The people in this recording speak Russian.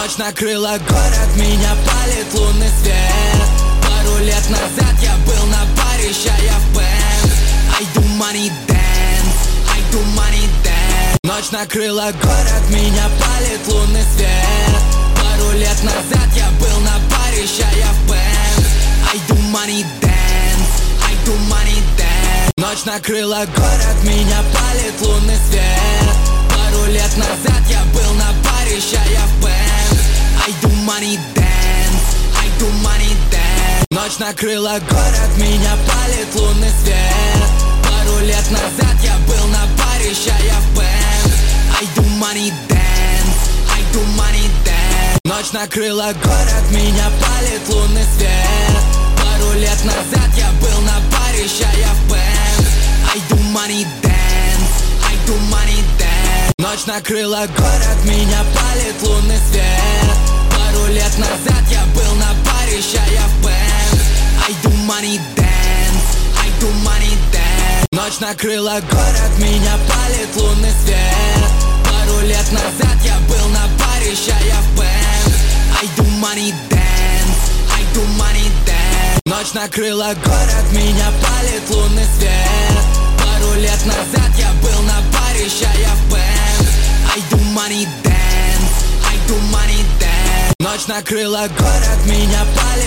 Ночь накрыла город, меня палит лунный свет. Пару лет назад я был на баре, ща я в Бенз. I do money dance, I do money dance. Ночь накрыла город, меня палит лунный свет. Пару лет назад я был на баре, ща я в Бенз. I do money dance, I do money dance. Ночь накрыла город, меня палит лунный свет. Пару лет назад я был на баре, ща я в Бенз. I do money dance, I do money dance. Ночь накрыла город, меня палит лунный свет. Пару лет назад я был на баре, ща я в Бенз. I do money dance, I do money dance. Ночь накрыла город, меня палит лунный свет. Пару лет назад я был на баре, ща я в Бенз. I do money dance, I do money dance. Ночь накрыла город, меня палит лунный свет. Пару лет назад я был на баре, ща я в Бенз. I do money dance, I do money dance. Ночь накрыла город, меня палит лунный свет. Пару лет назад я был на баре, ща я в Бенз. I do money dance, I do money dance. Ночь накрыла город, меня палит лунный свет. Пару лет назад я был на баре, ща я в Бенз. I do money dance, I do money dance. Ночь накрыла город, меня палит